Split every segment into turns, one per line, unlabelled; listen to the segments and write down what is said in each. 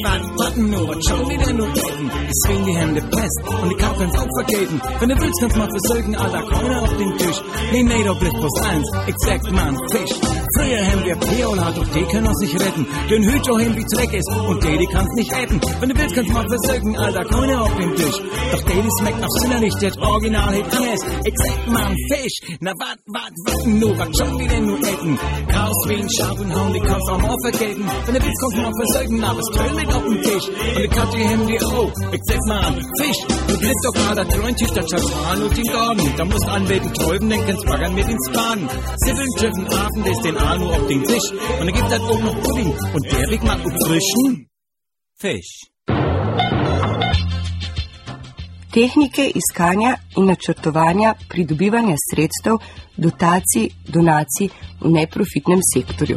warten nur, was schon wieder nur reden. Deswegen die Hände fest und die Kappe ins Opfer geben. Wenn du willst, kannst du mal versuchen, Alter, Keiner auf den Tisch. Nee, nee, da bleibt bloß eins, ich sag mal ein Fisch. Früher haben wir Piola, doch die können uns nicht retten. Den Hüt auch hin, wie Dreck ist, und die kannst nicht retten. Wenn du willst, kannst du mal versuchen, Alter, Keiner auf den Tisch. Doch die schmeckt auf Sinner nicht, das Original hit anders. Ich sag mal ein Fisch. Na, warten nur, was schon wieder nur essen. Chaos wie ein Schaf und hauen die Kopf am Ohr vergelten. Wenn du willst, kannst du mal versuchen, aber es tönt nicht auf den Tisch. Und ich hatte ihm die Augen, ich sag mal an Fisch. Du blickst doch mal da drin, Tisch, da schaust an und den Garten. Da musst anbeten, träuben, dann kannst baggern mit ins Baden. Sibbeln, Schiffen, Abend ist den Aal nur auf den Tisch. Und da gibt das auch noch Pudding. Und der Weg macht frischen Fisch.
Tehnike iskanja in načrtovanja pridobivanja sredstev, dotacij, donacij v neprofitnem sektorju.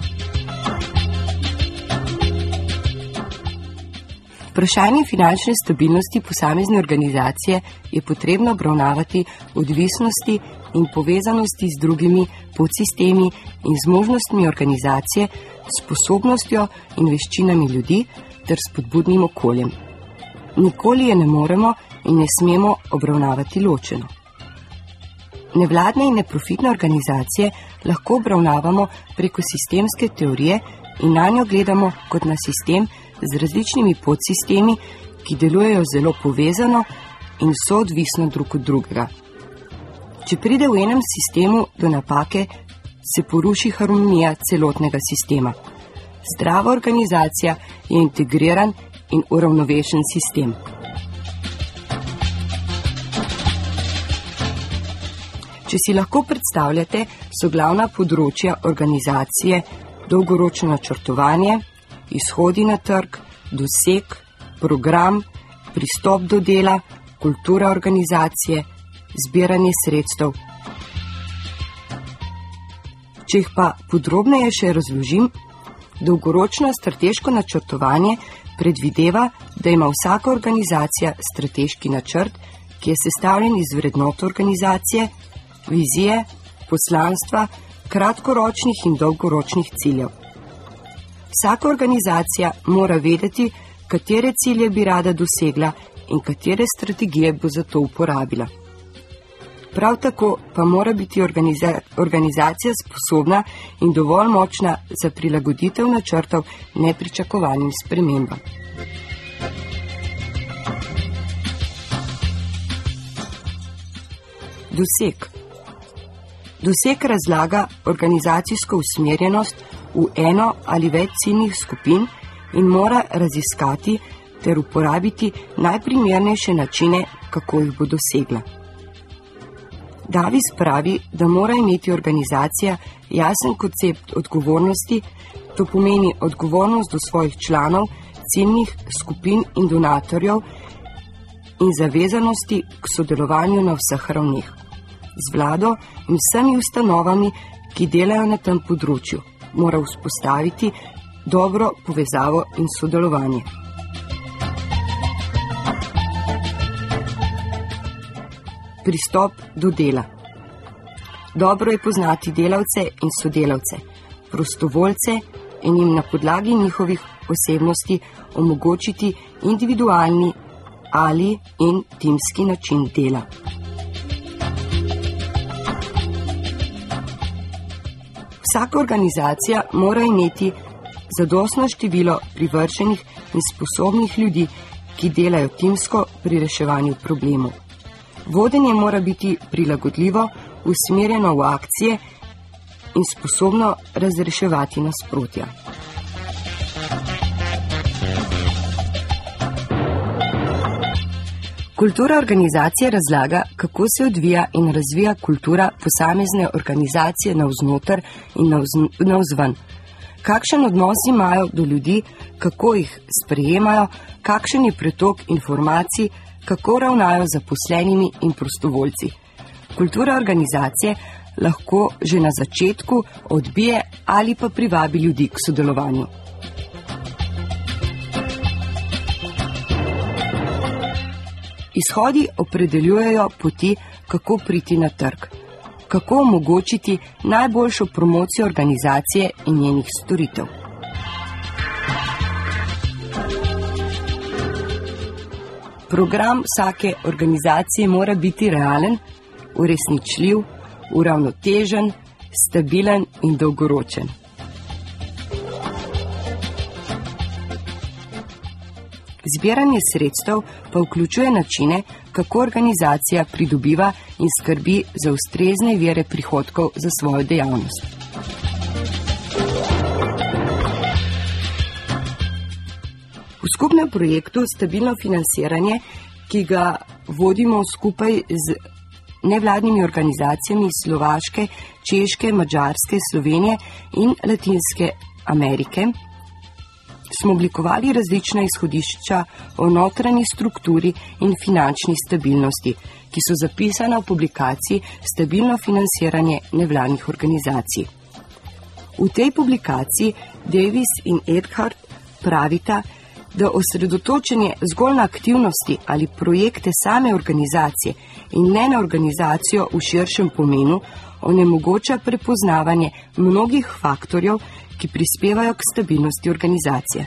Vprašanje finančne stabilnosti posamezne organizacije je potrebno obravnavati v odvisnosti in povezanosti z drugimi podsistemi in zmožnostmi organizacije, sposobnostjo in veščinami ljudi ter spodbudnim okoljem. Nikoli je ne moremo in ne smemo obravnavati ločeno. Nevladne in neprofitne organizacije lahko obravnavamo preko sistemske teorije in nanjo gledamo kot na sistem z različnimi podsistemi, ki delujejo zelo povezano in soodvisno drug od drugega. Če pride v enem sistemu do napake, se poruši harmonija celotnega sistema. Zdrava organizacija je integriran in uravnovešen sistem. Če si lahko predstavljate, so glavna področja organizacije dolgoročno načrtovanje, izhodi na trg, doseg, program, pristop do dela, kultura organizacije, zbiranje sredstev. Če jih pa podrobneje še razložim, dolgoročno strateško načrtovanje predvideva, da ima vsaka organizacija strateški načrt, ki je sestavljen iz vrednot organizacije, vizije, poslanstva, kratkoročnih in dolgoročnih ciljev. Vsaka organizacija mora vedeti, katere cilje bi rada dosegla in katere strategije bo za to uporabila. Prav tako pa mora biti organizacija sposobna in dovolj močna za prilagoditev načrtov nepričakovanim spremembam. Doseg. Doseg razlaga organizacijsko usmerjenost v eno ali več ciljnih skupin in mora raziskati ter uporabiti najprimernejše načine, kako jih bo dosegla. Davis pravi, da mora imeti organizacija jasen koncept odgovornosti, to pomeni odgovornost do svojih članov, ciljnih skupin in donatorjev in zavezanosti k sodelovanju na vseh ravneh, z vlado in vsemi ustanovami, ki delajo na tem področju, mora vzpostaviti dobro povezavo in sodelovanje. Pristop do dela. Dobro je poznati delavce in sodelavce, prostovoljce in jim na podlagi njihovih osebnosti omogočiti individualni ali in timski način dela. Vsaka organizacija mora imeti zadostno število privrženih in sposobnih ljudi, ki delajo timsko pri reševanju problemov. Vodenje mora biti prilagodljivo, usmerjeno v akcije in sposobno razreševati nasprotja. Kultura organizacije razlaga, kako se odvija in razvija kultura posamezne organizacije navznoter in navzven. Kakšen odnos imajo do ljudi, kako jih sprejemajo, kakšen je pretok informacij, kako ravnajo z zaposlenimi in prostovoljci. Kultura organizacije lahko že na začetku odbije ali pa privabi ljudi k sodelovanju. Izhodi opredeljujejo poti, kako priti na trg, kako omogočiti najboljšo promocijo organizacije in njenih storitev. Program vsake organizacije mora biti realen, uresničljiv, uravnotežen, stabilen in dolgoročen. Zbiranje sredstev pa vključuje načine, kako organizacija pridobiva in skrbi za ustrezne vire prihodkov za svojo dejavnost. V skupnem projektu Stabilno financiranje, ki ga vodimo skupaj z nevladnimi organizacijami iz Slovaške, Češke, Madžarske, Slovenije in Latinske Amerike, smo oblikovali različna izhodišča o notranji strukturi in finančni stabilnosti, ki so zapisana v publikaciji Stabilno financiranje nevladnih organizacij. V tej publikaciji Davis in Eckhardt pravita, da osredotočenje zgolj na aktivnosti ali projekte same organizacije in ne na organizacijo v širšem pomenu onemogoča prepoznavanje mnogih faktorjev, ki prispevajo k stabilnosti organizacije.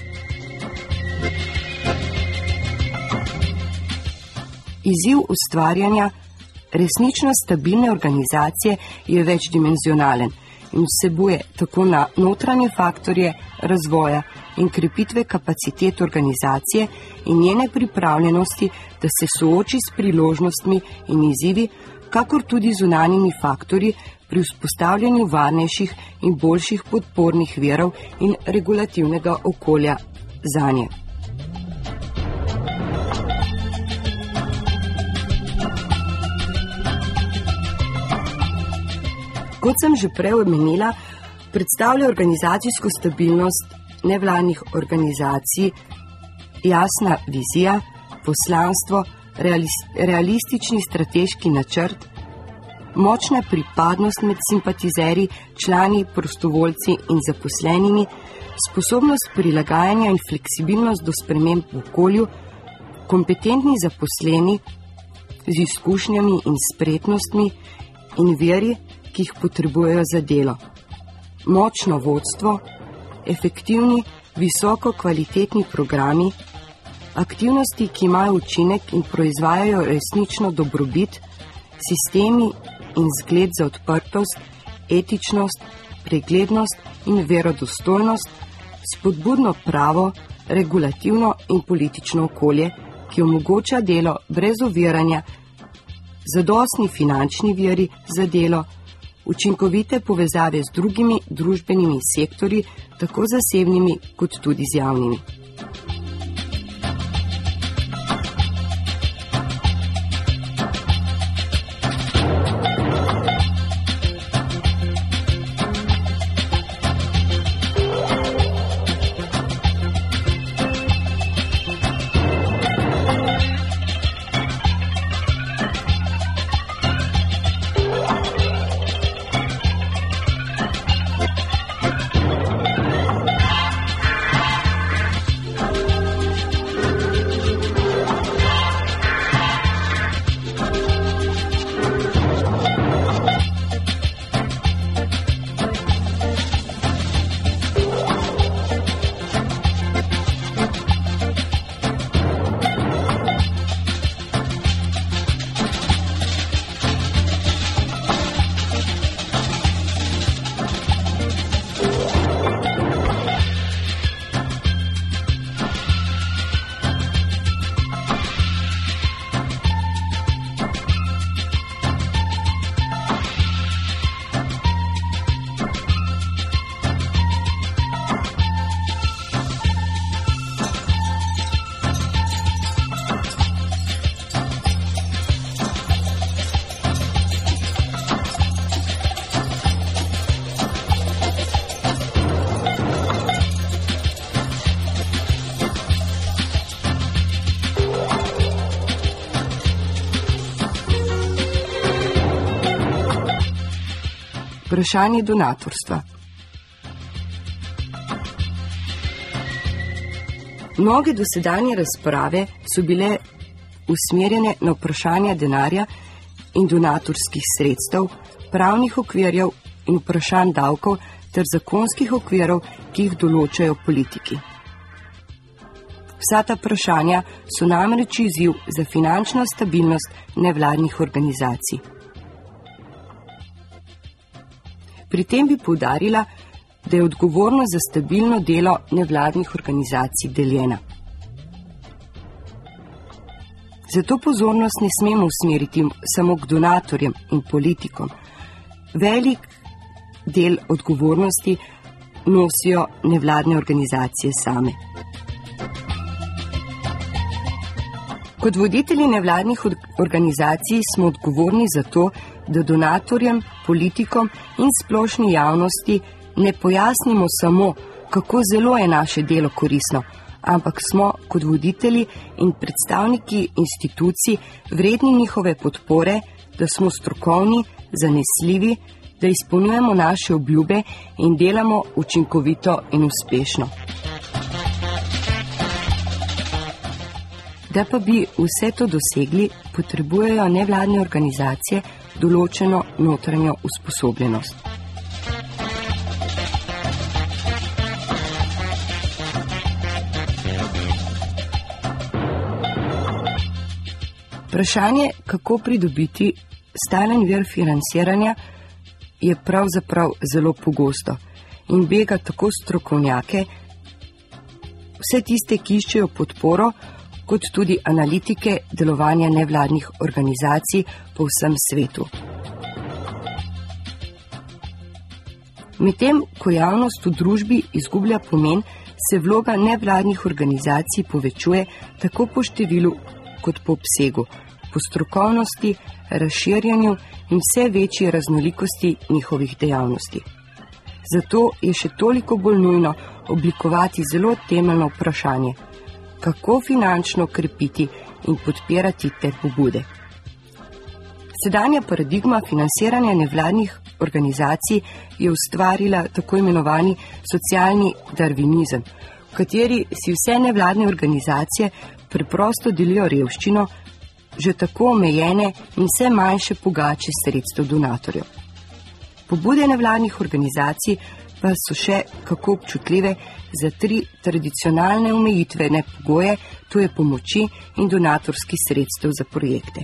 Izziv ustvarjanja resnično stabilne organizacije je večdimenzionalen in vsebuje tako na notranje faktorje razvoja in krepitve kapacitet organizacije in njene pripravljenosti, da se sooči s priložnostmi in izzivi, kakor tudi zunanjimi faktorji pri vzpostavljanju varnejših in boljših podpornih virov in regulativnega okolja zanje. Kot sem že prej omenila, predstavlja organizacijsko stabilnost nevladnih organizacij jasna vizija, poslanstvo, realistični strateški načrt, močna pripadnost med simpatizerji, člani, prostovoljci in zaposlenimi, sposobnost prilagajanja in fleksibilnost do sprememb v okolju, kompetentni zaposleni z izkušnjami in spretnostmi in viri, ki jih potrebujejo za delo, močno vodstvo, efektivni, visoko kvalitetni programi, aktivnosti, ki imajo učinek in proizvajajo resnično dobrobit, sistemi in zgled za odprtost, etičnost, preglednost in verodostojnost, spodbudno pravo, regulativno in politično okolje, ki omogoča delo brez oviranja, zadostni finančni viri za delo, učinkovite povezave z drugimi družbenimi sektorji, tako zasebnimi kot tudi z javnimi. Vprašanje donatorstva. Mnoge dosedanje razprave so bile usmerjene na vprašanja denarja in donatorskih sredstev, pravnih okvirjev in vprašanj davkov ter zakonskih okvirov, ki jih določajo politiki. Vsa ta vprašanja so namreč izziv za finančno stabilnost nevladnih organizacij. Pri tem bi poudarila, da je odgovornost za stabilno delo nevladnih organizacij deljena. Zato pozornost ne smemo usmeriti samo k donatorjem in politikom. Velik del odgovornosti nosijo nevladne organizacije same. Kot voditelji nevladnih organizacij smo odgovorni za to, da donatorjem, politikom in splošni javnosti ne pojasnimo samo, kako zelo je naše delo koristno, ampak smo kot voditelji in predstavniki institucij vredni njihove podpore, da smo strokovni, zanesljivi, da izpolnjujemo naše obljube in delamo učinkovito in uspešno. Da pa bi vse to dosegli, potrebujejo nevladne organizacije določeno notranjo usposobljenost. Vprašanje, kako pridobiti stalen vir financiranja, je pravzaprav zelo pogosto in bega tako strokovnjake, vse tiste, ki iščejo podporo, kot tudi analitike delovanja nevladnih organizacij po vsem svetu. Medtem, ko javnost v družbi izgublja pomen, se vloga nevladnih organizacij povečuje tako po številu kot po obsegu, po strokovnosti, razširjanju in vse večji raznolikosti njihovih dejavnosti. Zato je še toliko bolj nujno oblikovati zelo temeljno vprašanje, kako finančno krepiti in podpirati te pobude. Sedanja paradigma financiranja nevladnih organizacij je ustvarila tako imenovani socialni darvinizem, v kateri si vse nevladne organizacije preprosto delijo revščino, že tako omejene in vse manjše pogače sredstev donatorjev. Pobude nevladnih organizacij pa so še kako občutljive za 3 tradicionalne omejitvene pogoje, to je pomoči in donatorski sredstev za projekte.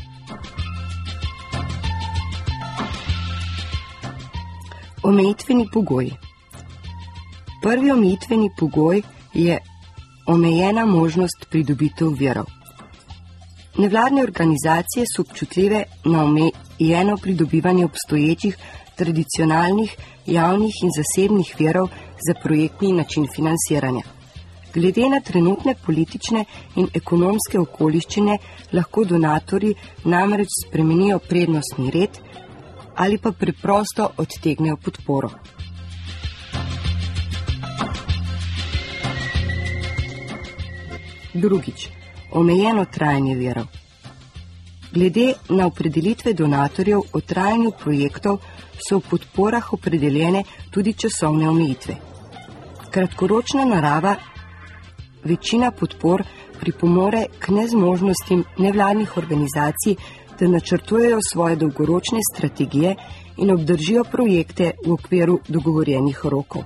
Omejitveni pogoji. Prvi omejitveni pogoj je omejena možnost pridobitev virov. Nevladne organizacije so občutljive na omejeno pridobivanje obstoječih tradicionalnih, javnih in zasebnih virov za projektni način financiranja. Glede na trenutne politične in ekonomske okoliščine lahko donatorji namreč spremenijo prednostni red ali pa preprosto odtegnejo podporo. Drugič, omejeno trajanje virov. Glede na opredelitve donatorjev o trajanju projektov so v podporah opredeljene tudi časovne omejitve. Kratkoročna narava večina podpor pripomore k nezmožnostim nevladnih organizacij, da načrtujejo svoje dolgoročne strategije in obdržijo projekte v okviru dogovorjenih rokov.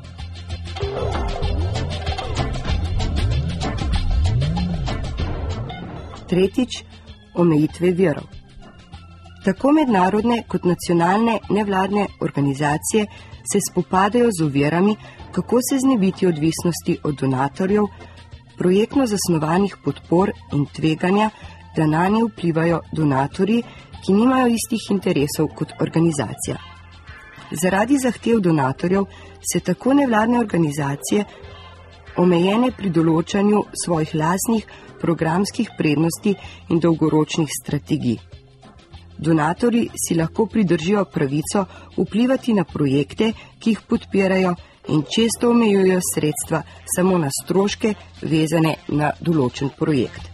Tretjič, omejitve virov. Tako mednarodne kot nacionalne nevladne organizacije se spopadajo z ovirami, kako se znebiti odvisnosti od donatorjev, projektno zasnovanih podpor in tveganja, da nanje vplivajo donatorji, ki nimajo istih interesov kot organizacija. Zaradi zahtev donatorjev se tako nevladne organizacije omejene pri določanju svojih lastnih programskih prednosti in dolgoročnih strategij. Donatorji si lahko pridržijo pravico vplivati na projekte, ki jih podpirajo, in često omejujejo sredstva samo na stroške, vezane na določen projekt.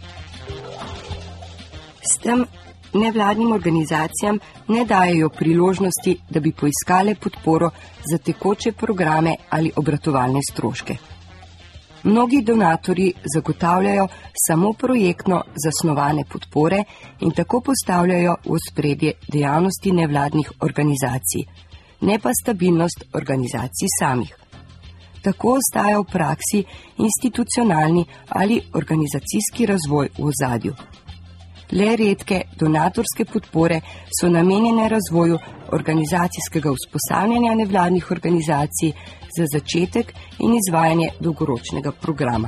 S tem nevladnim organizacijam ne dajejo priložnosti, da bi poiskale podporo za tekoče programe ali obratovalne stroške. Mnogi donatorji zagotavljajo samo projektno zasnovane podpore in tako postavljajo v ospredje dejavnosti nevladnih organizacij, ne pa stabilnost organizacij samih. Tako ostaja v praksi institucionalni ali organizacijski razvoj v ozadju. Le redke donatorske podpore so namenjene razvoju organizacijskega usposabljanja nevladnih organizacij za začetek in izvajanje dolgoročnega programa.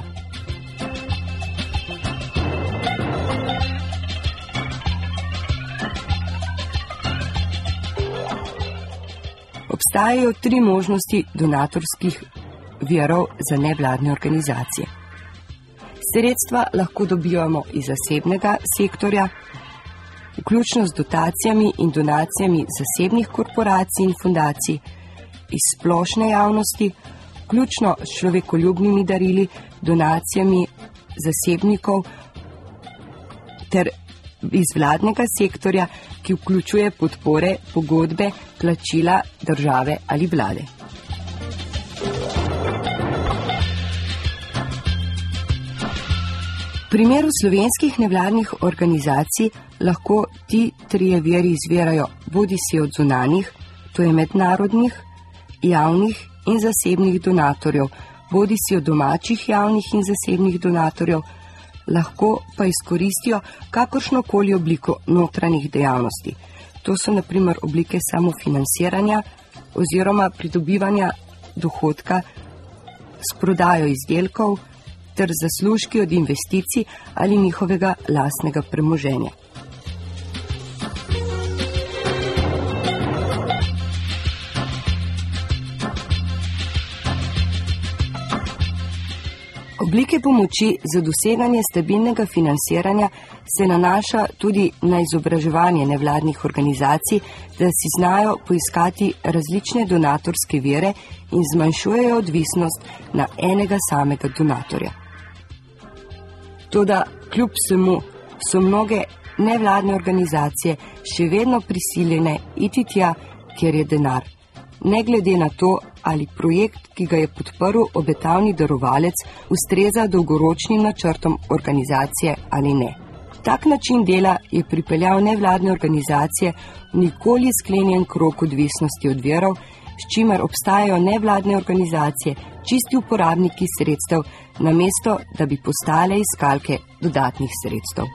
Obstajajo 3 možnosti donatorskih virov za nevladne organizacije. Sredstva lahko dobivamo iz zasebnega sektorja, vključno z dotacijami in donacijami zasebnih korporacij in fundacij, iz splošne javnosti, vključno s človekoljubnimi darili, donacijami zasebnikov ter iz vladnega sektorja, ki vključuje podpore, pogodbe, plačila države ali vlade. V primeru slovenskih nevladnih organizacij lahko ti 3 viri izvirajo bodisi od zunanjih, to je mednarodnih, javnih in zasebnih donatorjev, bodisi od domačih javnih in zasebnih donatorjev, lahko pa izkoristijo kakršnokoli obliko notranjih dejavnosti. To so na primer oblike samofinanciranja oziroma pridobivanja dohodka s prodajo izdelkov ter zaslužki od investicij ali njihovega lastnega premoženja. Oblike pomoči za doseganje stabilnega financiranja se nanaša tudi na izobraževanje nevladnih organizacij, da si znajo poiskati različne donatorske vire in zmanjšujejo odvisnost na enega samega donatorja. Toda kljub vsemu so mnoge nevladne organizacije še vedno prisiljene iti tja, kjer je denar, ne glede na to, ali projekt, ki ga je podprl obetavni darovalec, ustreza dolgoročnim načrtom organizacije ali ne. Tak način dela je pripeljal nevladne organizacije v nikoli sklenjen krog odvisnosti od virov, s čimer obstajajo nevladne organizacije čisti uporabniki sredstev, namesto da bi postale iskalke dodatnih sredstev.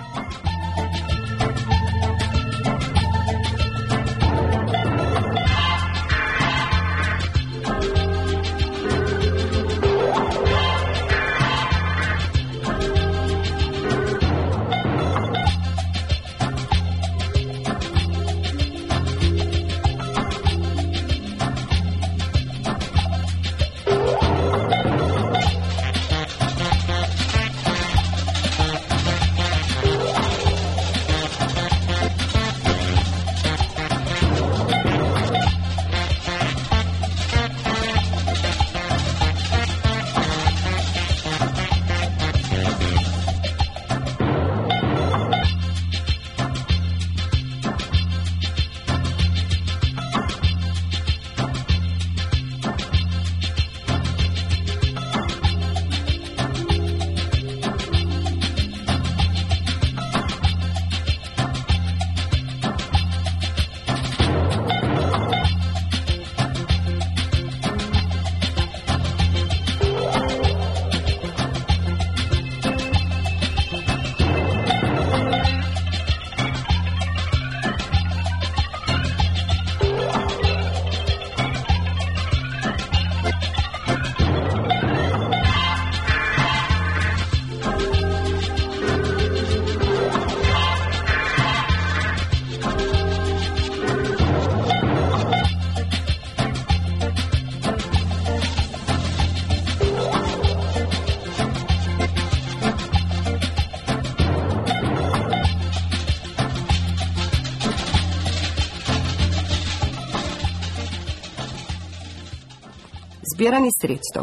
Zbiranje sredstev.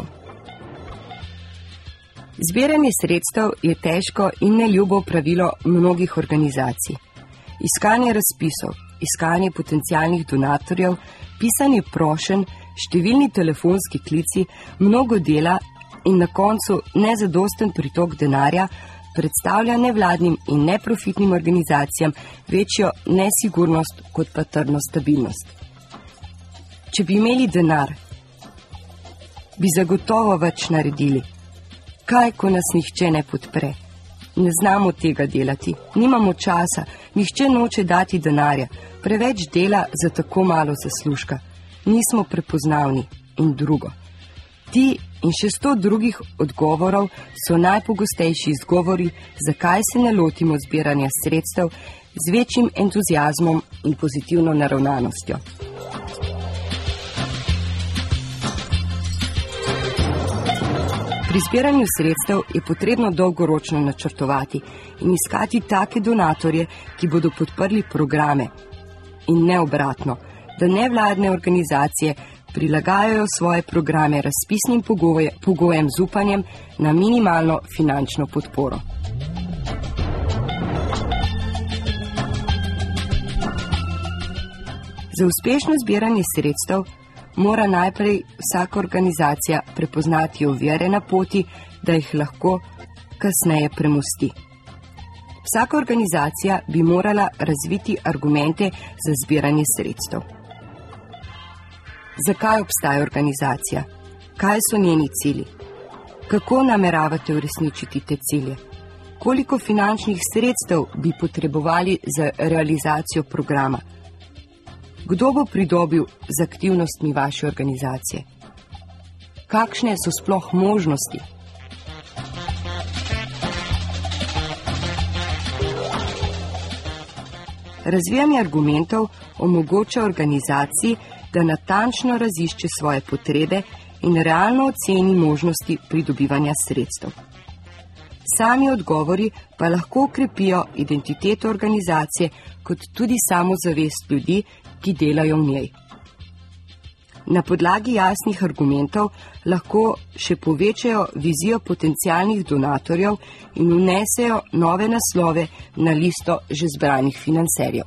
Zbiranje sredstev je težko in neljubo pravilo mnogih organizacij. Iskanje razpisov, iskanje potencialnih donatorjev, pisanje prošenj, številni telefonski klici, mnogo dela in na koncu nezadosten pritok denarja predstavlja nevladnim in neprofitnim organizacijam večjo nesigurnost kot pa trdno stabilnost. Če bi imeli denar, bi zagotovo več naredili. Kaj, ko nas nihče ne podpre? Ne znamo tega delati, nimamo časa, nihče noče dati denarja, preveč dela za tako malo zaslužka. Nismo prepoznavni in drugo. Ti in še 100 drugih odgovorov so najpogostejši izgovori, zakaj se ne lotimo zbiranja sredstev z večjim entuziazmom in pozitivno naravnanostjo. Pri zbiranju sredstev je potrebno dolgoročno načrtovati in iskati take donatorje, ki bodo podprli programe in ne obratno, da nevladne organizacije prilagajajo svoje programe razpisnim pogojem z upanjem na minimalno finančno podporo. Za uspešno zbiranje sredstev mora najprej vsaka organizacija prepoznati ovire na poti, da jih lahko kasneje premosti. Vsaka organizacija bi morala razviti argumente za zbiranje sredstev. Zakaj obstaja organizacija? Kaj so njeni cilji? Kako nameravate uresničiti te cilje? Koliko finančnih sredstev bi potrebovali za realizacijo programa? Kdo bo pridobil z aktivnostmi vaše organizacije? Kakšne so sploh možnosti? Razvijanje argumentov omogoča organizaciji, da natančno razišče svoje potrebe in realno oceni možnosti pridobivanja sredstev. Sami odgovori pa lahko okrepijo identiteto organizacije kot tudi samozavest ljudi, ki delajo v njej. Na podlagi jasnih argumentov lahko še povečajo vizijo potencialnih donatorjev in vnesejo nove naslove na listo že zbranih financerjev.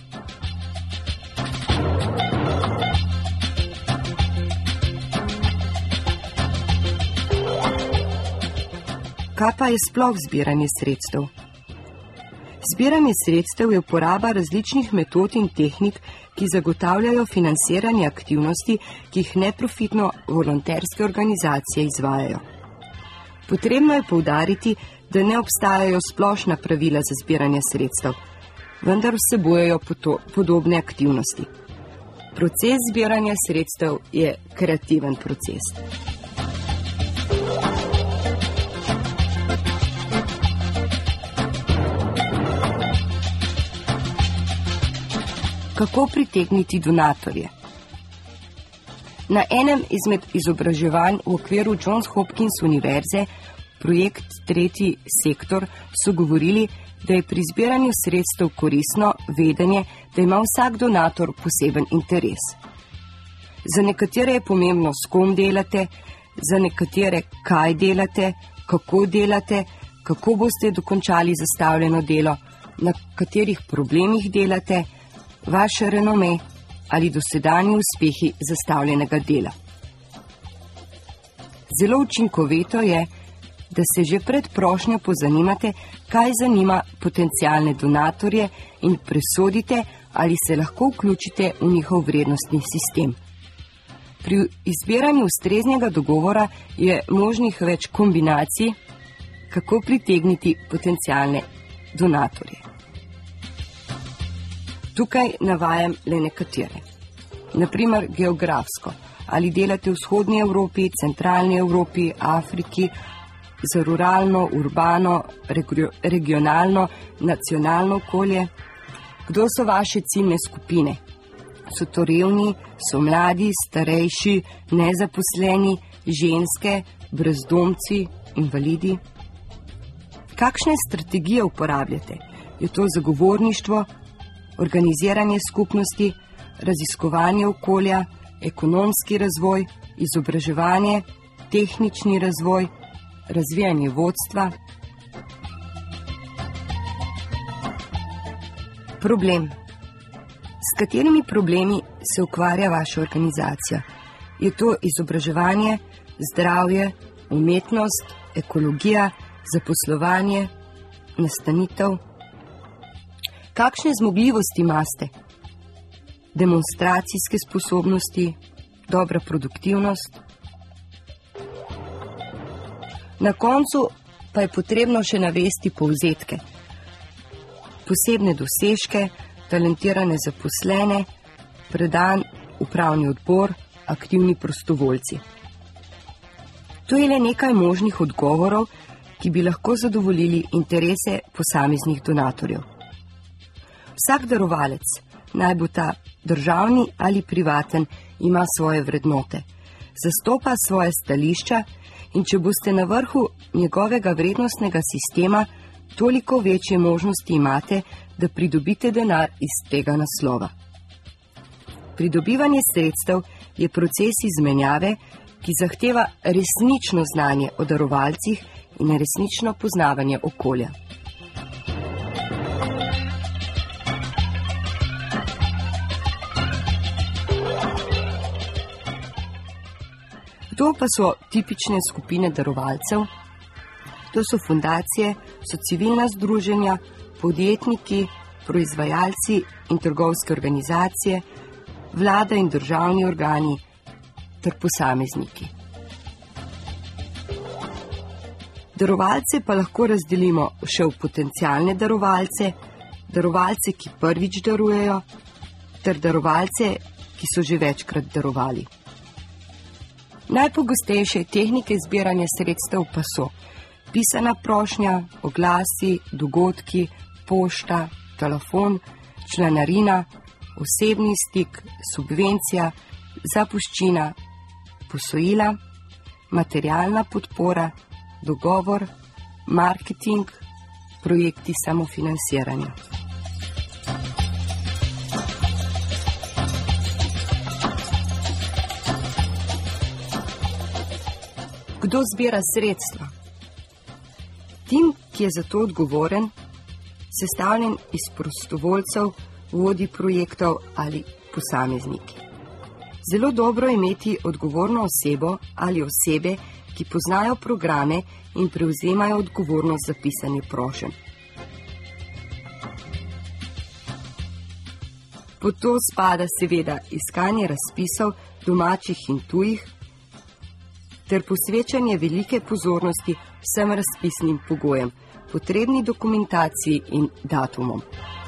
Kaj pa je sploh zbiranje sredstev? Zbiranje sredstev je uporaba različnih metod in tehnik, ki zagotavljajo financiranje aktivnosti, ki jih neprofitno volonterske organizacije izvajajo. Potrebno je poudariti, da ne obstajajo splošna pravila za zbiranje sredstev, vendar vsebujejo podobne aktivnosti. Proces zbiranja sredstev je kreativen proces. Kako pritegniti donatorje? Na enem izmed izobraževanj v okviru Johns Hopkins univerze, projekt Tretji sektor, so govorili, da je pri zbiranju sredstev koristno vedenje, da ima vsak donator poseben interes. Za nekatere je pomembno, s kom delate, za nekatere, kaj delate, kako boste dokončali zastavljeno delo, na katerih problemih delate, vaše renome ali dosedanji uspehi zastavljenega dela. Zelo učinkovito je, da se že pred prošnjo pozanimate, kaj zanima potencialne donatorje in presodite, ali se lahko vključite v njihov vrednostni sistem. Pri izbiranju ustreznega dogovora je možnih več kombinacij, kako pritegniti potencialne donatorje. Tukaj navajam le nekatere. Naprimer geografsko. Ali delate v vzhodni Evropi, centralni Evropi, Afriki, za ruralno, urbano, regionalno, nacionalno okolje? Kdo so vaše ciljne skupine? So to revni, so mladi, starejši, nezaposleni, ženske, brezdomci, invalidi? Kakšne strategije uporabljate? Je to zagovorništvo, organiziranje skupnosti, raziskovanje okolja, ekonomski razvoj, izobraževanje, tehnični razvoj, razvijanje vodstva? Problem. S katerimi problemi se ukvarja vaša organizacija? Je to izobraževanje, zdravje, umetnost, ekologija, zaposlovanje, nastanitev? Kakšne zmogljivosti imate? Demonstracijske sposobnosti, dobra produktivnost? Na koncu pa je potrebno še navesti povzetke. Posebne dosežke, talentirane zaposlene, predan upravni odbor, aktivni prostovoljci. To je le nekaj možnih odgovorov, ki bi lahko zadovoljili interese posameznih donatorjev. Vsak darovalec, naj bo ta državni ali privaten, ima svoje vrednote, zastopa svoje stališča in če boste na vrhu njegovega vrednostnega sistema, toliko večje možnosti imate, da pridobite denar iz tega naslova. Pridobivanje sredstev je proces izmenjave, ki zahteva resnično znanje o darovalcih in resnično poznavanje okolja. To pa so tipične skupine darovalcev. To so fundacije, so civilna združenja, podjetniki, proizvajalci in trgovske organizacije, vlada in državni organi ter posamezniki. Darovalce pa lahko razdelimo še v potencialne darovalce, darovalce, ki prvič darujejo, ter darovalce, ki so že večkrat darovali. Najpogostejše tehnike zbiranja sredstev pa so pisana prošnja, oglasi, dogodki, pošta, telefon, članarina, osebni stik, subvencija, zapuščina, posojila, materialna podpora, dogovor, marketing, projekti samofinanciranja. Kdo zbira sredstva? Tim, ki je za to odgovoren, sestavljen iz prostovoljcev, vodij projektov ali posamezniki. Zelo dobro je imeti odgovorno osebo ali osebe, ki poznajo programe in prevzemajo odgovornost za pisanje prošenj. Pod to spada seveda iskanje razpisov domačih in tujih, ter posvečanje velike pozornosti vsem razpisnim pogojem, potrebni dokumentaciji in datumom.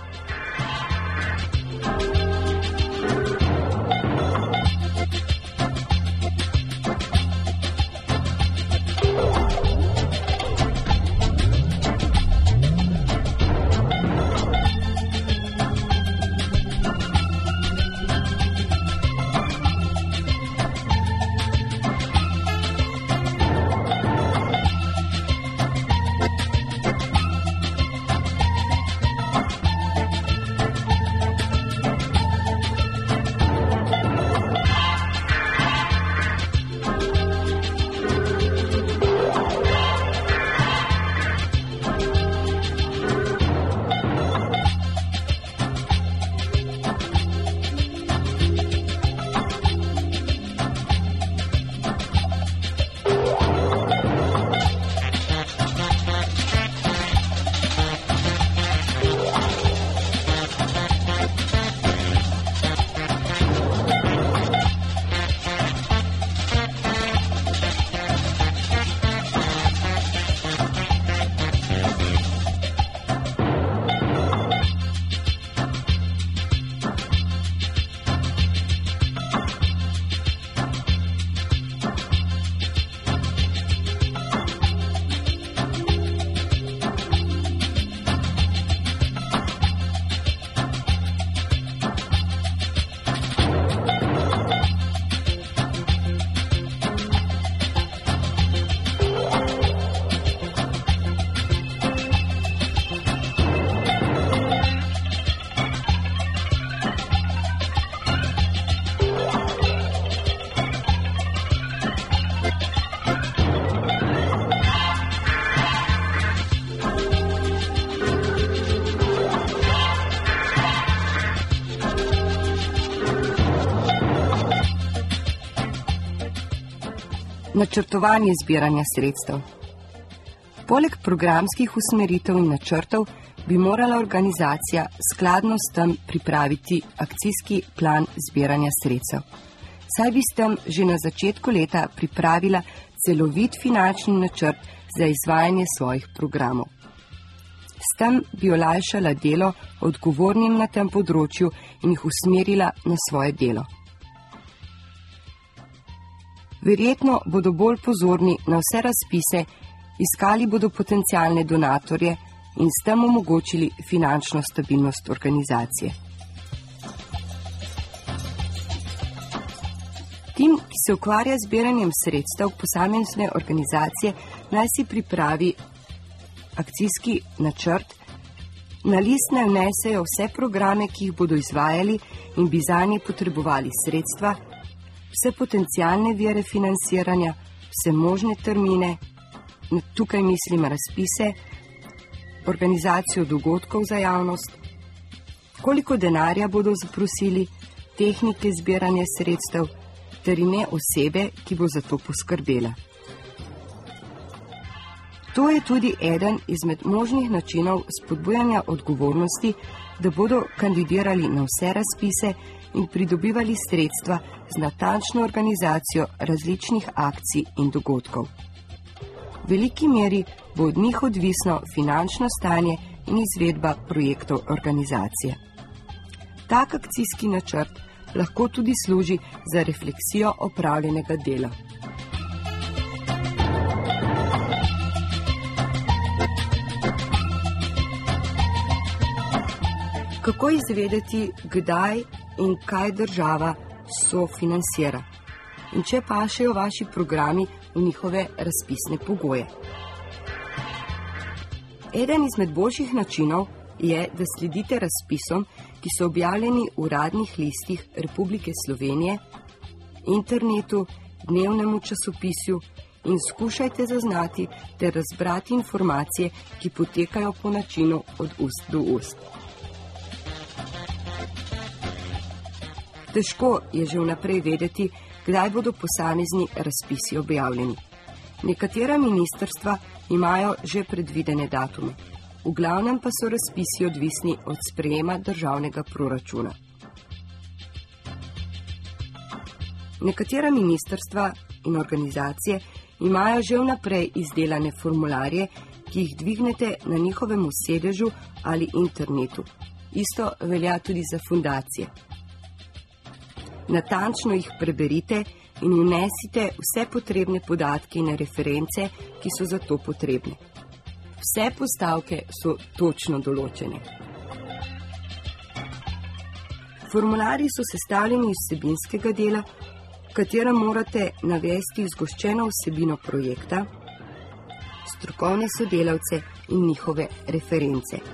Načrtovanje zbiranja sredstev. Poleg programskih usmeritev in načrtov bi morala organizacija skladno s tem pripraviti akcijski plan zbiranja sredstev. Saj bi s tem že na začetku leta pripravila celovit finančni načrt za izvajanje svojih programov. S tem bi olajšala delo odgovornim na tem področju in jih usmerila na svoje delo. Verjetno bodo bolj pozorni na vse razpise, iskali bodo potencialne donatorje in s tem omogočili finančno stabilnost organizacije. Tim, ki se ukvarja z zbiranjem sredstev posamezne organizacije, naj si pripravi akcijski načrt, na list naj vnesejo vse programe, ki jih bodo izvajali in bi zanje potrebovali sredstva, vse potencialne vire financiranja, vse možne termine, tukaj mislim razpise, organizacijo dogodkov za javnost, koliko denarja bodo zaprosili, tehnike zbiranja sredstev ter ime osebe, ki bo za to poskrbela. To je tudi eden izmed možnih načinov spodbujanja odgovornosti, da bodo kandidirali na vse razpise in pridobivali sredstva z natančno organizacijo različnih akcij in dogodkov. V veliki meri bo od njih odvisno finančno stanje in izvedba projektov organizacije. Tak akcijski načrt lahko tudi služi za refleksijo opravljenega dela. Kako izvedeti, kdaj in kaj država sofinancira in če pašejo vaši programi v njihove razpisne pogoje? Eden izmed boljših načinov je, da sledite razpisom, ki so objavljeni v uradnih listih Republike Slovenije, internetu, dnevnemu časopisju in skušajte zaznati ter razbrati informacije, ki potekajo po načinu od ust do ust. Težko je že vnaprej vedeti, kdaj bodo posamezni razpisi objavljeni. Nekatera ministrstva imajo že predvidene datume, v glavnem pa so razpisi odvisni od sprejema državnega proračuna. Nekatera ministrstva in organizacije imajo že vnaprej izdelane formularje, ki jih dvignete na njihovem sedežu ali internetu. Isto velja tudi za fundacije. Natančno jih preberite in vnesite vse potrebne podatke in reference, ki so za to potrebne. Vse postavke so točno določene. Formularji so sestavljeni iz vsebinskega dela, v katerem morate navesti zgoščeno vsebino projekta, strokovne sodelavce in njihove reference.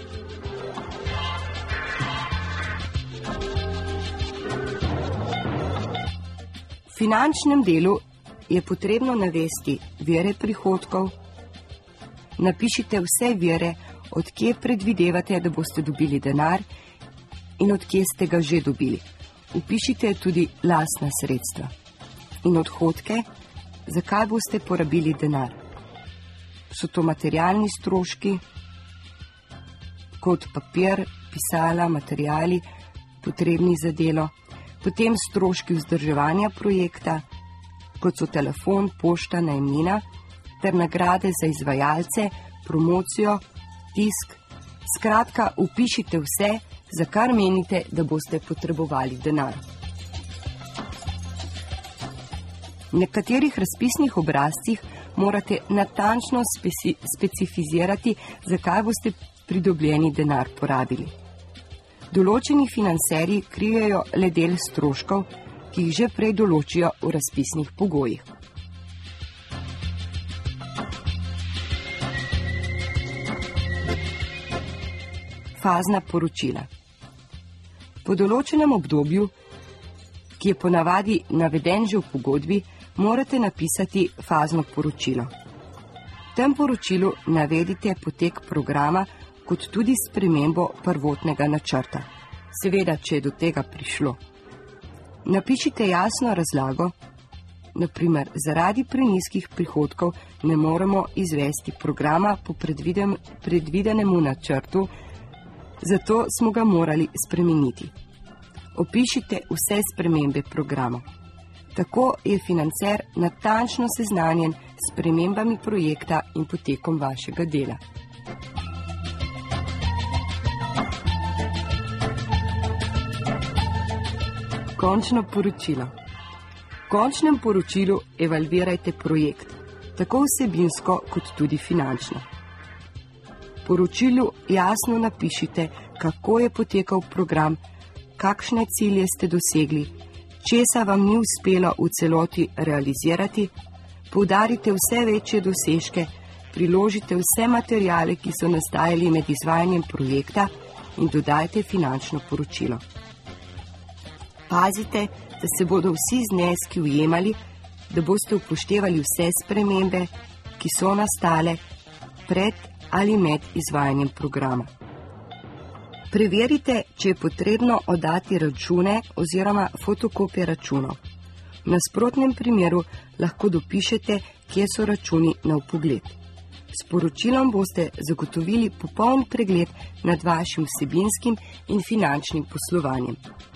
V finančnem delu je potrebno navesti vire prihodkov, napišite vse vire, od kje predvidevate, da boste dobili denar in od kje ste ga že dobili. Vpišite tudi lastna sredstva in odhodke, zakaj boste porabili denar. So to materialni stroški, kot papir, pisala, materiali, potrebni za delo, potem stroški vzdrževanja projekta, kot so telefon, pošta, najemnina, ter nagrade za izvajalce, promocijo, tisk. Skratka, vpišite vse, za kar menite, da boste potrebovali denar. V nekaterih razpisnih obrazcih morate natančno specificirati, zakaj boste pridobljeni denar porabili. Določeni financerji krijejo le del stroškov, ki jih že prej določijo v razpisnih pogojih. Fazna poročila. Po določenem obdobju, ki je ponavadi naveden že v pogodbi, morate napisati fazno poročilo. V tem poročilu navedite potek programa, kot tudi spremembo prvotnega načrta. Seveda, če je do tega prišlo. Napišite jasno razlago, naprimer, zaradi prenizkih prihodkov ne moremo izvesti programa po predvidenemu načrtu, zato smo ga morali spremeniti. Opišite vse spremembe programa. Tako je financer natančno seznanjen s spremembami projekta in potekom vašega dela. Končno poročilo. V končnem poročilu evalvirajte projekt, tako vsebinsko kot tudi finančno. V poročilu jasno napišite, kako je potekal program, kakšne cilje ste dosegli, česa vam ni uspelo v celoti realizirati, poudarite vse večje dosežke, priložite vse materijale, ki so nastajali med izvajanjem projekta in dodajte finančno poročilo. Pazite, da se bodo vsi zneski ujemali, da boste upoštevali vse spremembe, ki so nastale pred ali med izvajanjem programa. Preverite, če je potrebno oddati račune oziroma fotokopije računov. V nasprotnem primeru lahko dopišete, kje so računi na vpogled. S poročilom boste zagotovili popoln pregled nad vašim vsebinskim in finančnim poslovanjem.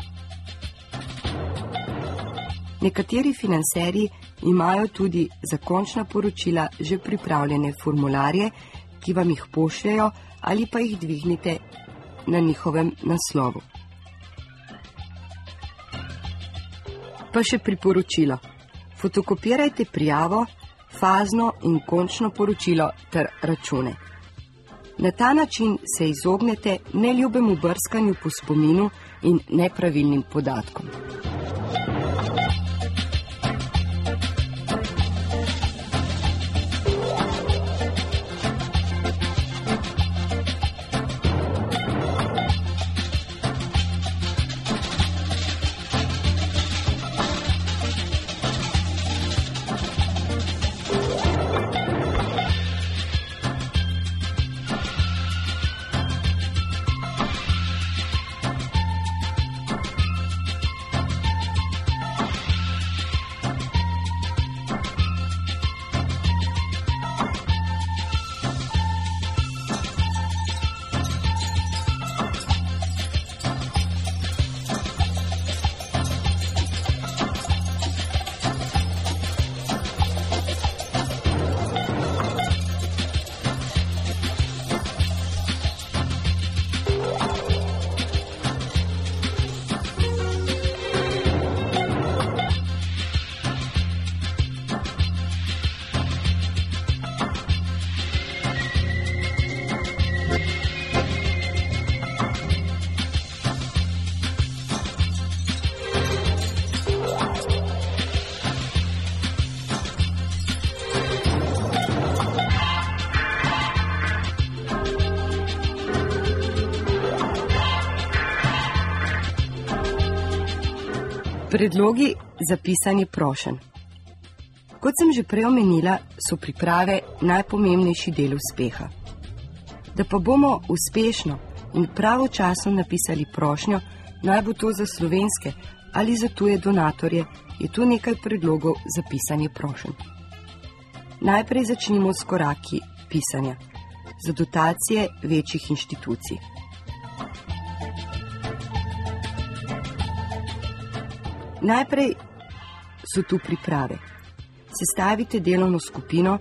Nekateri financerji imajo tudi za končna poročila že pripravljene formularje, ki vam jih pošljajo ali pa jih dvignite na njihovem naslovu. Pa še priporočilo. Fotokopirajte prijavo, fazno in končno poročilo ter račune. Na ta način se izognete neljubemu brskanju po spominu in nepravilnim podatkom. Predlogi za pisanje prošenj. Kot sem že prej omenila, so priprave najpomembnejši del uspeha. Da pa bomo uspešno in pravočasno napisali prošnjo, naj bo to za slovenske ali za tuje donatorje, je tu nekaj predlogov za pisanje prošenj. Najprej začnimo s koraki pisanja za dotacije večjih inštitucij. Najprej so tu priprave. Sestavite delovno skupino,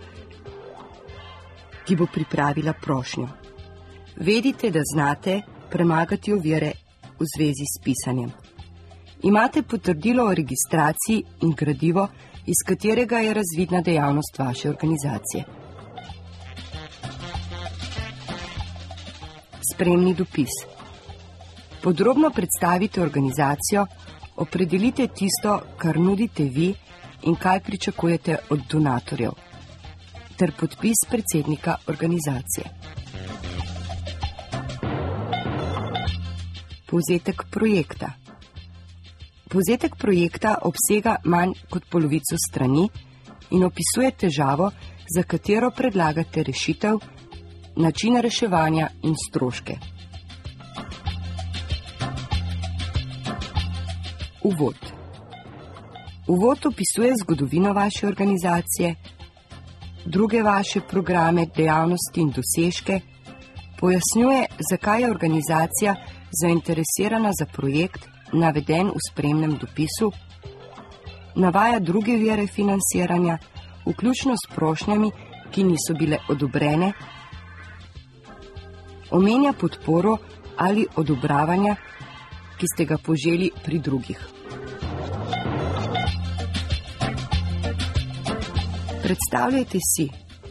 ki bo pripravila prošnjo. Vedite, da znate premagati ovire v zvezi s pisanjem. Imate potrdilo o registraciji in gradivo, iz katerega je razvidna dejavnost vaše organizacije. Spremni dopis. Podrobno predstavite organizacijo, opredelite tisto, kar nudite vi in kaj pričakujete od donatorjev, ter podpis predsednika organizacije. Povzetek projekta. Povzetek projekta obsega manj kot polovico strani in opisuje težavo, za katero predlagate rešitev, način reševanja in stroške. Uvod. Uvod opisuje zgodovino vaše organizacije, druge vaše programe, dejavnosti in dosežke, pojasnjuje, zakaj je organizacija zainteresirana za projekt, naveden v spremnem dopisu, Navaja druge vire financiranja, vključno s prošnjami, ki niso bile odobrene, omenja podporo ali odobravanja, ki ste ga poželi pri drugih. Predstavljajte si,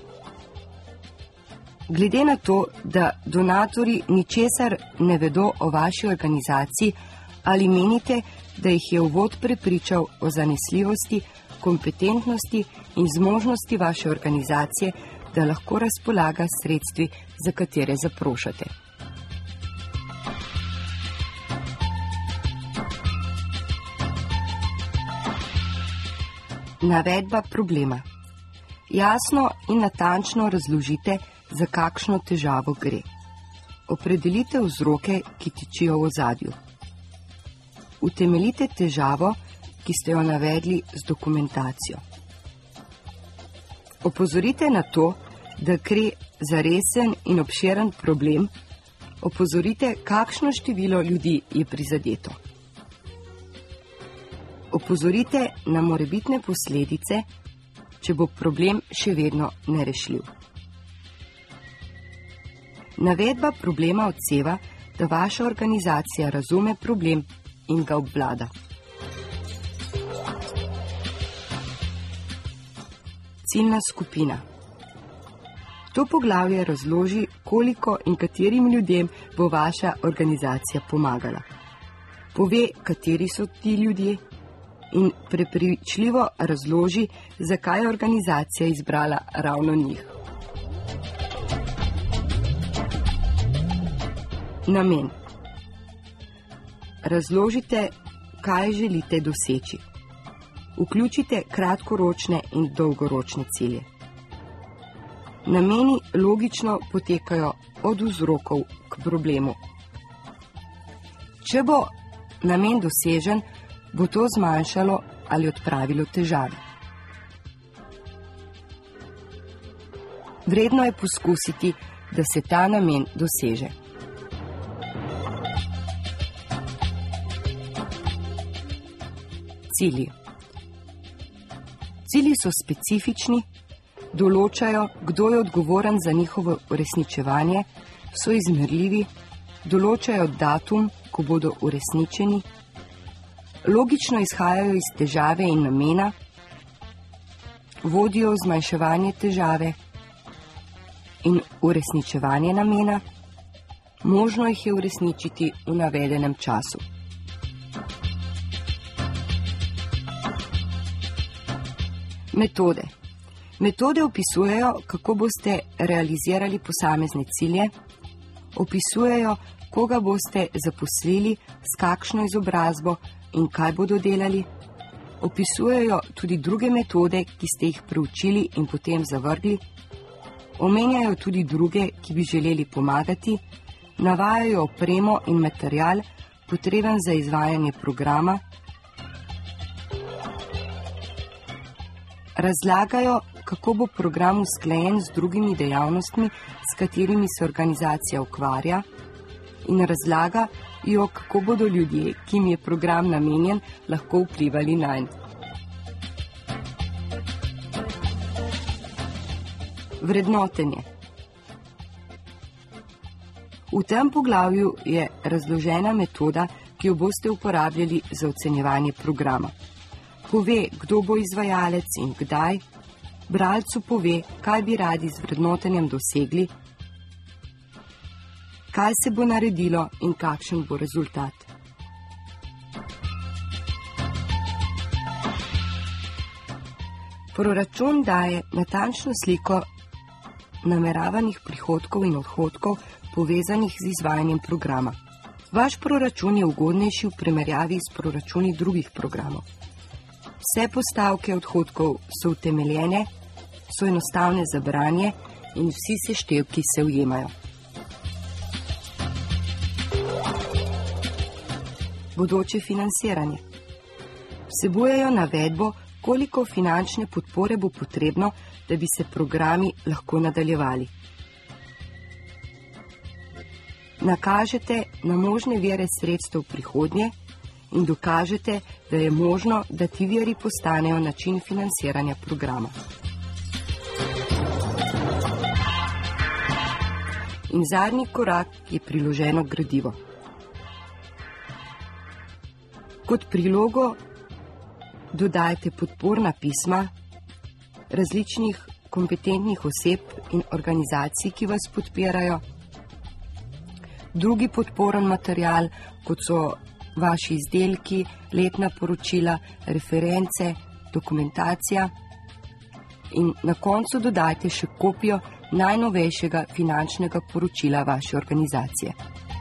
glede na to, da donatorji ničesar ne vedo o vaši organizaciji, ali menite, da jih je uvod prepričal o zanesljivosti, kompetentnosti in zmožnosti vaše organizacije, da lahko razpolaga s sredstvi, za katere zaprošate. Navedba problema. Jasno in natančno razložite, za kakšno težavo gre. Opredelite vzroke, ki tičijo v ozadju. Utemeljite težavo, ki ste jo navedli z dokumentacijo. Opozorite na to, da gre za resen in obširen problem. Opozorite, kakšno število ljudi je prizadeto. Opozorite na morebitne posledice, če bo problem še vedno nerešljiv. Navedba problema odseva, da vaša organizacija razume problem in ga obvlada. Ciljna skupina. To poglavje razloži, koliko in katerim ljudem bo vaša organizacija pomagala. Pove, kateri so ti ljudje in prepričljivo razloži, zakaj je organizacija izbrala ravno njih. Namen. Razložite, kaj želite doseči. Vključite kratkoročne in dolgoročne cilje. Nameni logično potekajo od vzrokov k problemu. Če bo namen dosežen, bo to zmanjšalo ali odpravilo težave. Vredno je poskusiti, da se ta namen doseže. Cilji. Cilji so specifični, določajo, kdo je odgovoren za njihovo uresničevanje, so izmerljivi, določajo datum, ko bodo uresničeni, logično izhajajo iz težave in namena, vodijo v zmanjševanje težave in uresničevanje namena, možno jih je uresničiti v navedenem času. Metode. Metode opisujejo, kako boste realizirali posamezne cilje, opisujejo, koga boste zaposlili, s kakšno izobrazbo in kaj bodo delali, opisujejo tudi druge metode, ki ste jih preučili in potem zavrgli, omenjajo tudi druge, ki bi želeli pomagati, navajajo opremo in material, potreben za izvajanje programa, razlagajo, kako bo program usklajen z drugimi dejavnostmi, s katerimi se organizacija ukvarja, in razlagajo, kako bodo ljudje, ki jim je program namenjen, lahko vplivali nanj. Vrednotenje. V tem poglavju je razložena metoda, ki jo boste uporabljali za ocenjevanje programa. Pove, kdo bo izvajalec in kdaj, bralcu pove, kaj bi radi z vrednotenjem dosegli, kaj se bo naredilo in kakšen bo rezultat. Proračun daje natančno sliko nameravanih prihodkov in odhodkov, povezanih z izvajanjem programa. Vaš proračun je ugodnejši v primerjavi s proračuni drugih programov. Vse postavke odhodkov so utemeljene, so enostavne za branje in vsi seštevki se ujemajo. Bodoče financiranje. Vsebujejo navedbo, koliko finančne podpore bo potrebno, da bi se programi lahko nadaljevali. Nakažete na možne vire sredstev prihodnje in dokažete, da je možno, da ti viri postanejo način financiranja programa. In zadnji korak je priloženo gradivo. Kot prilogo dodajte podporna pisma različnih kompetentnih oseb in organizacij, ki vas podpirajo. Drugi podporen material, kot so vaši izdelki, letna poročila, reference, dokumentacija. In na koncu dodajte še kopijo najnovejšega finančnega poročila vaše organizacije.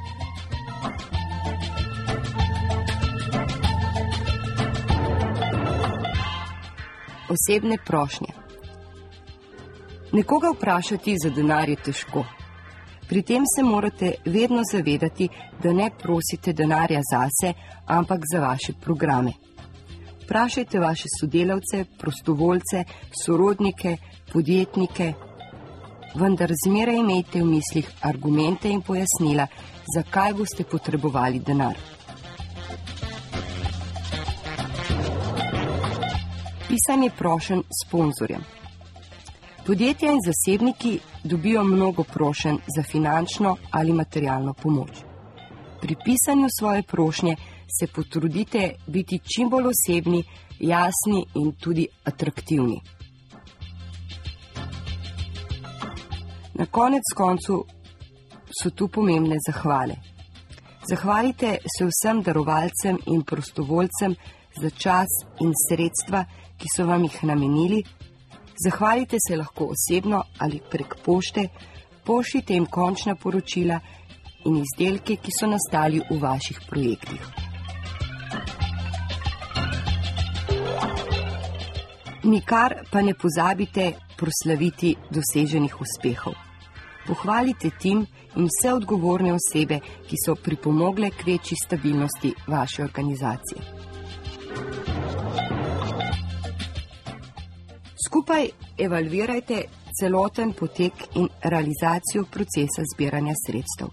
Osebne prošnje. Nekoga vprašati za denar je težko. Pri tem se morate vedno zavedati, da ne prosite denarja zase, ampak za vaše programe. Vprašajte vaše sodelavce, prostovoljce, sorodnike, podjetnike, vendar zmeraj imejte v mislih argumente in pojasnila, zakaj boste potrebovali denar. Pisanje prošenj sponzorjem. Podjetja in zasebniki dobijo mnogo prošenj za finančno ali materialno pomoč. Pri pisanju svoje prošnje se potrudite biti čim bolj osebni, jasni in tudi atraktivni. Na konec koncu so tu pomembne zahvale. Zahvalite se vsem darovalcem in prostovoljcem za čas in sredstva, ki so vam jih namenili. Zahvalite se lahko osebno ali prek pošte, pošljite jim končna poročila in izdelke, ki so nastali v vaših projektih. Nikar pa ne pozabite proslaviti doseženih uspehov. Pohvalite tim in vse odgovorne osebe, ki so pripomogle k večji stabilnosti vaše organizacije. Skupaj evalvirajte celoten potek in realizacijo procesa zbiranja sredstev.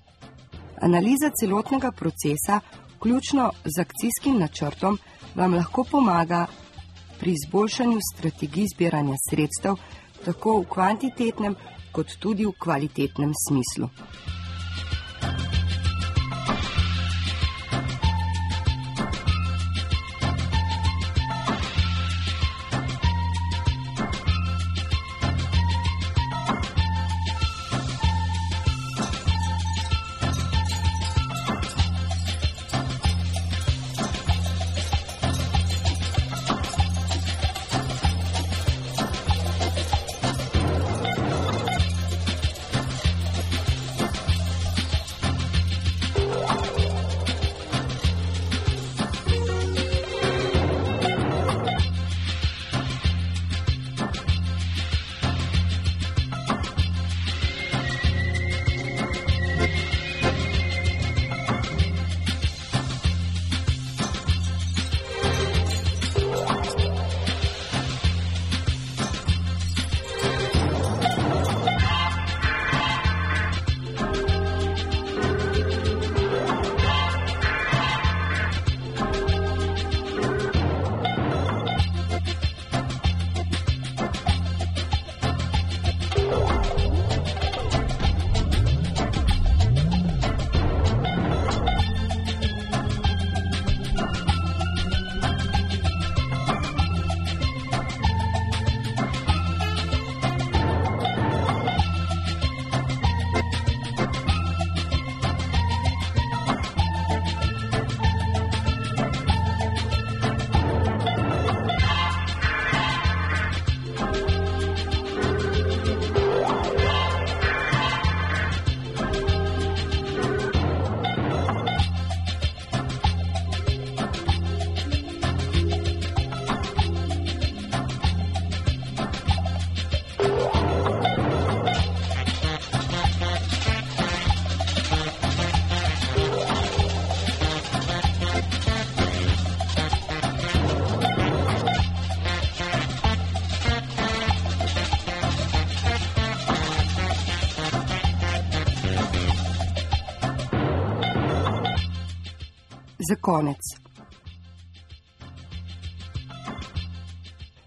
Analiza celotnega procesa, vključno z akcijskim načrtom, vam lahko pomaga pri izboljšanju strategij zbiranja sredstev, tako v kvantitetnem kot tudi v kvalitetnem smislu. Za konec.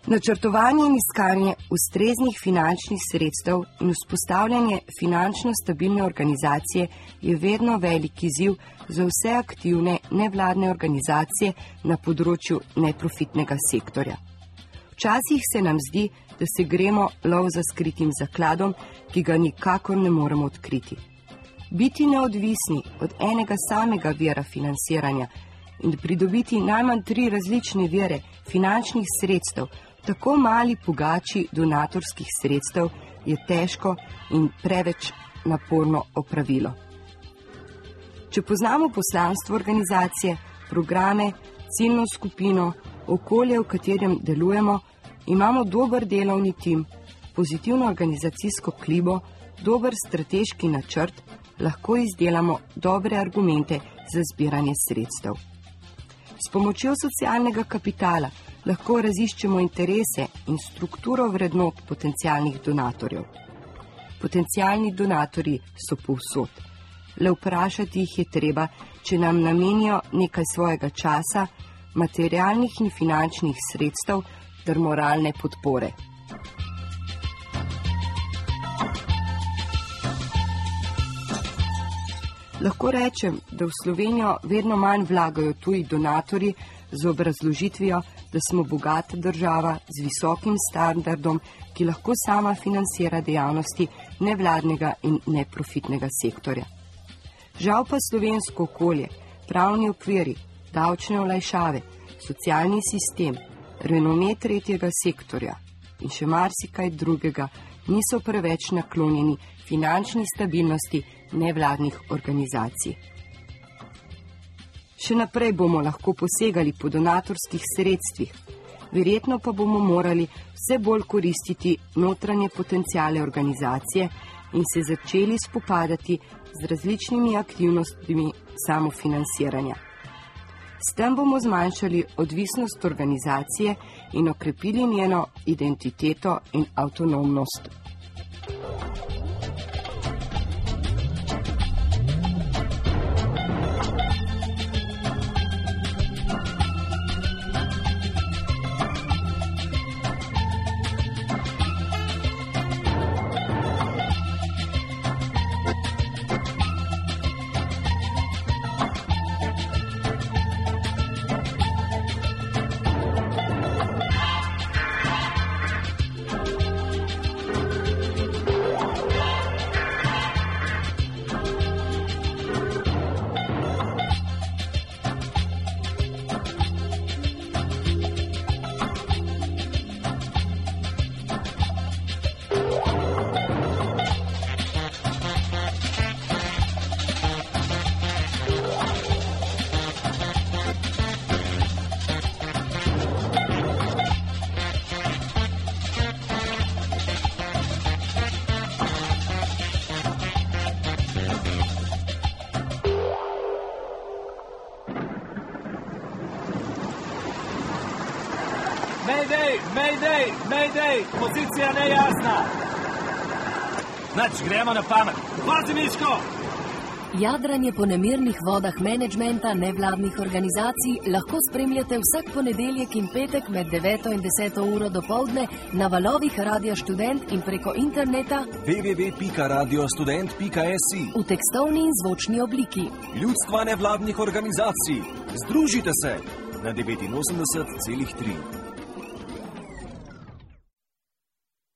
Načrtovanje in iskanje ustreznih finančnih sredstev in vzpostavljanje finančno stabilne organizacije je vedno velik izziv za vse aktivne nevladne organizacije na področju neprofitnega sektorja. Včasih se nam zdi, da se gremo lov za skritim zakladom, ki ga nikakor ne moremo odkriti. Biti neodvisni od enega samega vira financiranja in pridobiti najmanj 3 različne vire finančnih sredstev, tako mali pogači donatorskih sredstev, je težko in preveč naporno opravilo. Če poznamo poslanstvo organizacije, programe, ciljno skupino, okolje, v katerem delujemo, imamo dober delovni tim, pozitivno organizacijsko klibo, dober strateški načrt, lahko izdelamo dobre argumente za zbiranje sredstev. S pomočjo socialnega kapitala lahko raziščemo interese in strukturo vrednot potencialnih donatorjev. Potencialni donatorji so povsod. Le vprašati jih je treba, če nam namenijo nekaj svojega časa, materialnih in finančnih sredstev ter moralne podpore. Lahko rečem, da v Slovenijo vedno manj vlagajo tuji donatorji z obrazložitvijo, da smo bogata država z visokim standardom, ki lahko sama financira dejavnosti nevladnega in neprofitnega sektorja. Žal pa slovensko okolje, pravni okviri, davčne olajšave, socialni sistem, renome tretjega sektorja in še marsikaj drugega niso preveč naklonjeni finančni stabilnosti nevladnih organizacij. Še naprej bomo lahko posegali po donatorskih sredstvih, verjetno pa bomo morali vse bolj koristiti notranje potenciale organizacije in se začeli spopadati z različnimi aktivnostmi samofinanciranja. S tem bomo zmanjšali odvisnost organizacije in okrepili njeno identiteto in avtonomnost.
Mayday, pozicija nejasna. Nač, gremo na pamet. Pazi, Miško!
Jadranje po nemirnih vodah menedžmenta nevladnih organizacij lahko spremljate vsak ponedeljek in petek med 9 in 10 uro dopoldne na valovih Radia Študent in preko interneta
www.radiostudent.si
v tekstovni in zvočni obliki.
Ljudstva nevladnih organizacij. Združite se na 89,3.